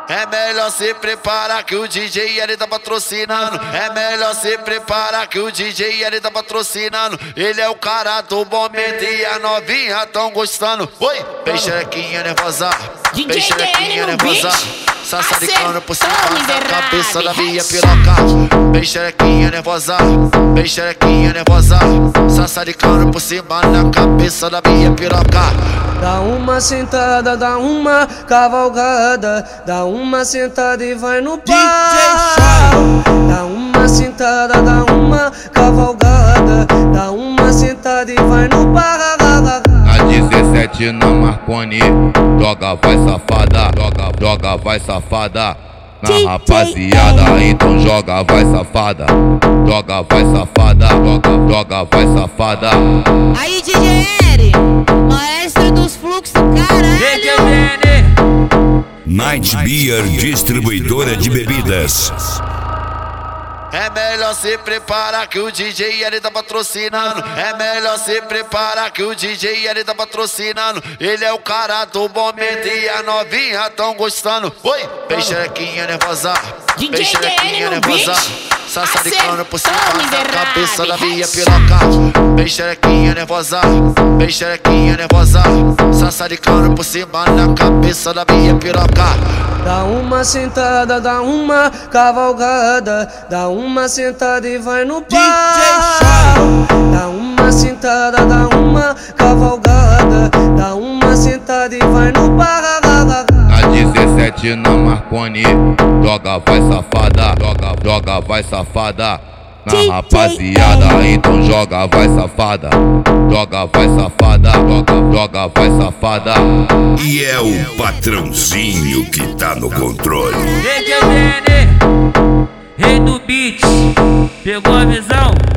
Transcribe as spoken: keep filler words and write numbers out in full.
É melhor se preparar que o D J ele tá patrocinando. É melhor se preparar que o D J ele tá patrocinando. Ele é o cara do momento e a novinha tão gostando. Oi, vem xerequinha nervosa, vem xerequinha nervosa, sassaricando por cima da cabeça da minha piroca. Vem xerequinha nervosa, vem xerequinha nervosa, sassaricando por cima da cabeça da minha piroca. Dá uma sentada, dá uma cavalgada, dá uma sentada e vai no pau. Dá uma sentada, dá uma cavalgada, dá uma sentada e vai no pau. Na dezessete na Marconi, joga vai safada, joga, joga vai safada. Na rapaziada, então joga vai safada, joga vai safada, joga, joga vai safada. Aí D J L, maestro dos fluxos, caralho. Night Beer, distribuidora de bebidas. É melhor se preparar que o D J ele tá patrocinando. É melhor se preparar que o D J ele tá patrocinando. Ele é o cara do momento e a novinha tão gostando. Oi, vem xerequinha nervosa, vem xerequinha nervosa, sassaricando por cima da cabeça da minha piroca. Vem xerequinha nervosa, vem xerequinha nervosa, sassaricando por cima da cabeça da minha piroca. Dá uma sentada, dá uma cavalgada, dá uma sentada e vai no pau. Dá uma sentada, dá uma cavalgada, dá uma sentada e vai no pau. Na dezessete na Marconi, joga vai safada, joga, joga vai safada. Na rapaziada, então joga vai safada, joga vai safada, joga, joga vai safada. E é o patrãozinho que tá no controle. Rei do beat, pegou a visão?